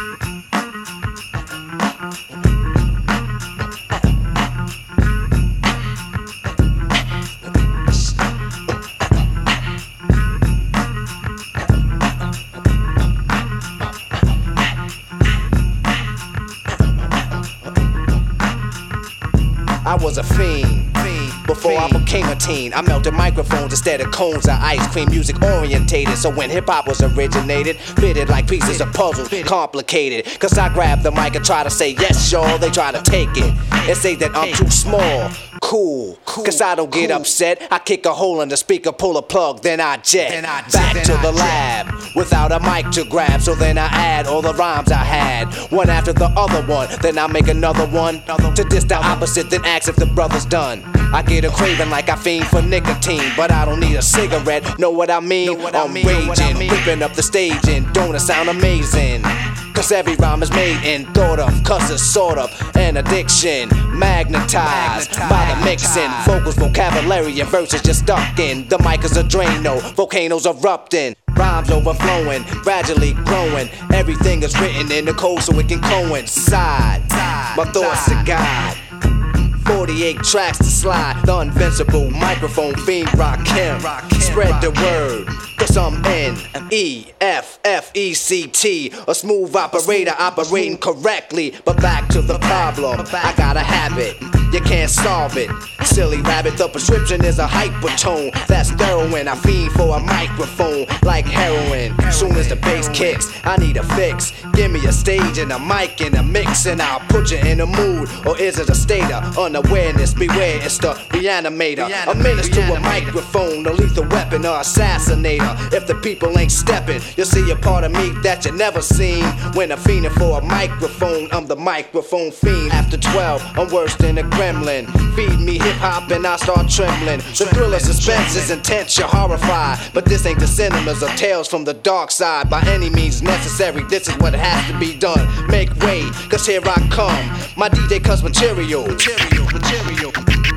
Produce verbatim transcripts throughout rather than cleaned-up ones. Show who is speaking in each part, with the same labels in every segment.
Speaker 1: I was a fiend before I became a teen. I melted microphones instead of cones of ice cream. Music orientated, so when hip-hop was originated, fitted like pieces of puzzles, complicated. Cause I grab the mic and try to say yes, y'all. They try to take it and say that I'm too small. Cool, cause I don't get upset. I kick a hole in the speaker, pull a plug, then I jet back to the lab without a mic to grab. So then I add all the rhymes I had, one after the other one. Then I make another one to diss the opposite, then ask if the brother's done. I get a craving like I fiend for nicotine, but I don't need a cigarette. Know what I mean? I'm raging, ripping up the stage, and don't it sound amazing? Cause every rhyme is made and thought of, cause it's sort of an addiction, magnetized by the mixing. Vocals, vocabulary, and verses just stuck in. The mic is a Drano, volcanoes erupting, rhymes overflowing, gradually growing. Everything is written in the code so it can coincide. My thoughts to God, forty-eight tracks to slide. The invincible microphone fiend Rakim. Spread the word, cause I'm N E F F E C T, a smooth operator operating correctly. But back to the problem, I got a habit, you can't solve it. Silly rabbit, the prescription is a hypertone. That's heroin, I fiend for a microphone like heroin. Soon as the bass kicks, I need a fix. Give me a stage and a mic and a mix, and I'll put you in a mood. Or is it a state of unawareness? Beware, it's the reanimator. A menace to a microphone, a lethal weapon or assassinator. If the people ain't stepping, you'll see a part of me that you never seen. When I'm fiending for a microphone, I'm the microphone fiend. After twelve, I'm worse than a gremlin. Feed me hip-hop and I start trembling. The thrill of suspense is intense, you're horrified. But this ain't the cinemas or tales from the dark side. By any means necessary, this is what has to be done. Make way, cause here I come. My D J cuts material, material, material.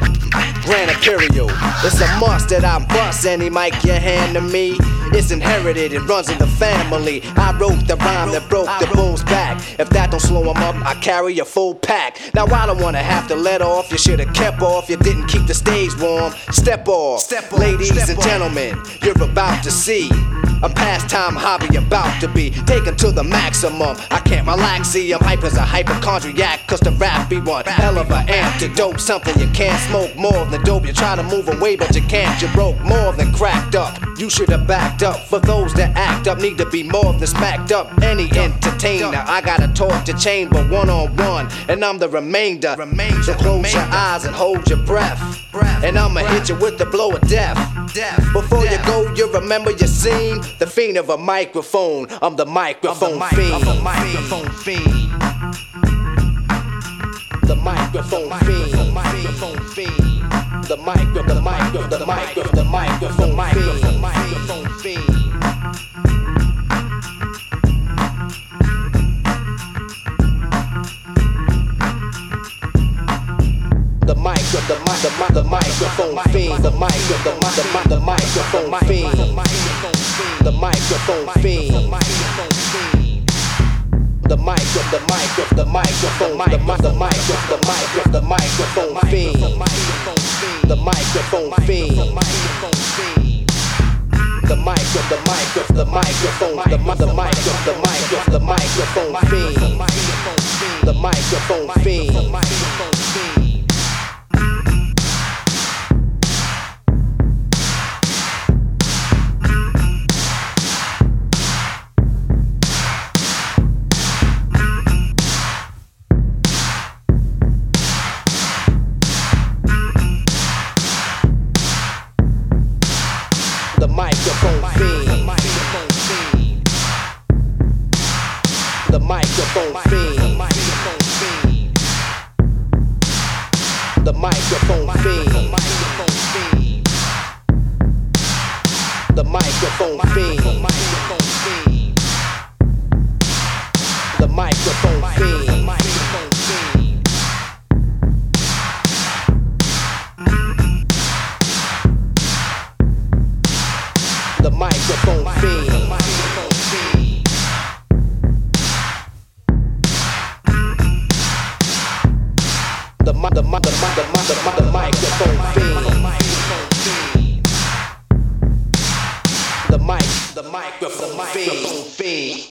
Speaker 1: Grand Imperial, it's a must that I bust any mic you hand to me. It's inherited, it runs in the family. I wrote the rhyme that broke the bull's back. If that don't slow him up, I carry a full pack. Now I don't wanna have to let off. You should've kept off, you didn't keep the stage warm. Step off, Step off ladies Step and off. Gentlemen, you're about to see a pastime hobby about to be taken to the maximum. I can't relax, see I'm hype as a hypochondriac. Cause the rap be one hell of an antidote. Something you can't smoke more than dope. You try to move away but you can't. You broke more than cracked up. You should've backed up. For those that act up need to be more than smacked up. Any entertainer, I gotta talk to chamber one on one, and I'm the remainder. So close your eyes and hold your breath, and I'ma hit you with the blow of death. Before you go, you remember your scene. The fiend of a microphone. I'm the microphone fiend. The microphone fiend. The microphone fiend. The microphone fiend. The micro, the micro, the micro, the microphone fiend. Microphone fiend. The micro, the mic, the mic, the microphone fiend. The micro, the mic, the mic, the microphone fiend. The microphone fiend. The micro, the micro, the microphone, the mic, the micro, the micro, the microphone fiend. The microphone fiend. The micro, the micro, the microphone, the mic, the micro, the micro, the microphone fiend. The microphone fiend. The microphone fiend. The microphone fiend. The microphone fiend. The microphone fiend. The microphone fiend. The microphone fiend. microphone fiend.